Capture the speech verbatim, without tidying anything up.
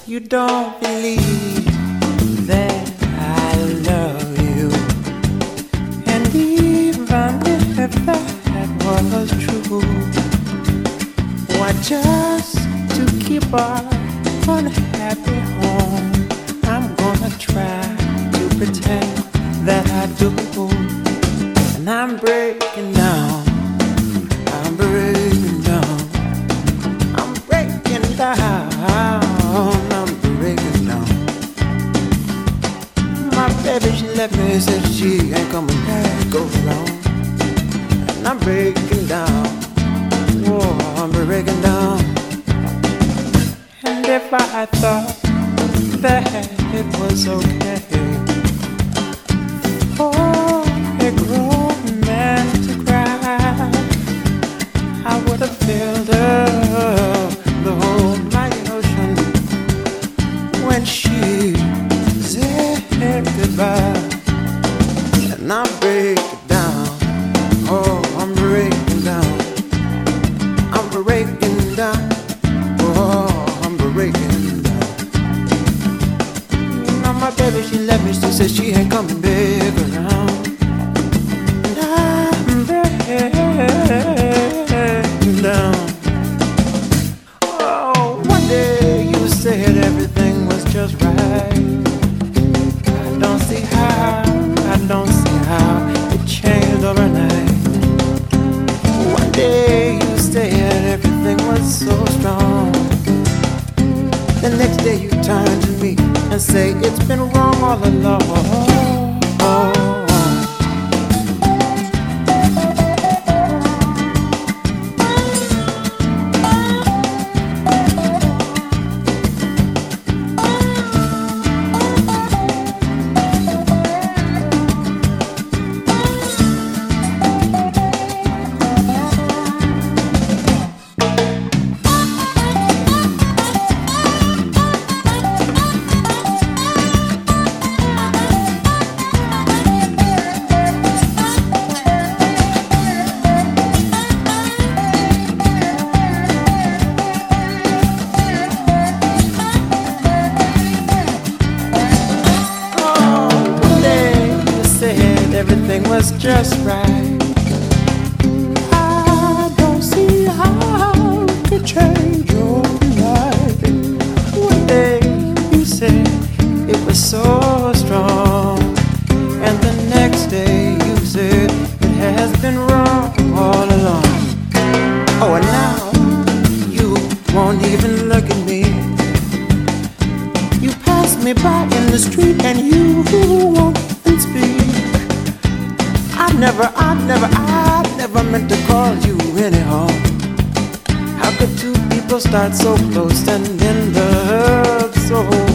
you don't believe that I love you. And even if that was true, why just to keep our unhappy home, I'm gonna try to pretend that I do. And I'm breaking down, I'm breaking down, I'm breaking down, I'm breaking down. My baby, she left me, said she ain't coming back around. And I'm breaking down, oh, I'm breaking down. And if I thought that it was okay for a grown man to cry, I would have filled up the whole mighty ocean when she said goodbye. And I'm breaking down, oh, I'm breaking down, I'm breaking down, oh, I'm breaking down. You know my baby, she left me, she said she ain't coming back around. And I'm breaking down. Oh, one day you said everything was just right. I don't see how, I don't see how it changed overnight. One day you said everything was so strong. The next day you turn to me and say it's been wrong all along. Everything was just right. I don't see how it could change your life. One day you said it was so strong, and the next day you said it has been wrong all along. Oh, and now you won't even look at me. You pass me by in the street and you won't even speak. I never, I never, I never meant to call you any harm. How could two people start so close and end up so